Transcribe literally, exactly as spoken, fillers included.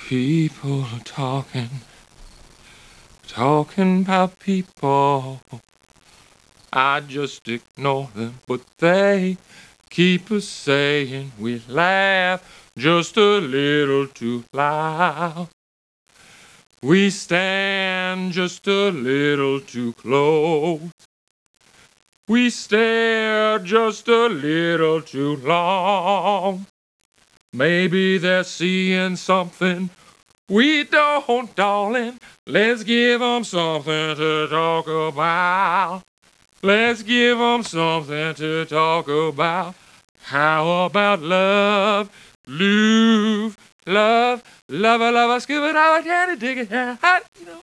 People are talking, talking about people. I just ignore them, but they keep us saying we laugh just a little too loud. We stand just a little too close. We stare just a little too long. Maybe they're seeing something we don't, darling. Let's give 'em something to talk about. Let's give 'em something to talk about. How about love, love, love, love, love, love, scuba, dive, candy, dig it, hot, you know.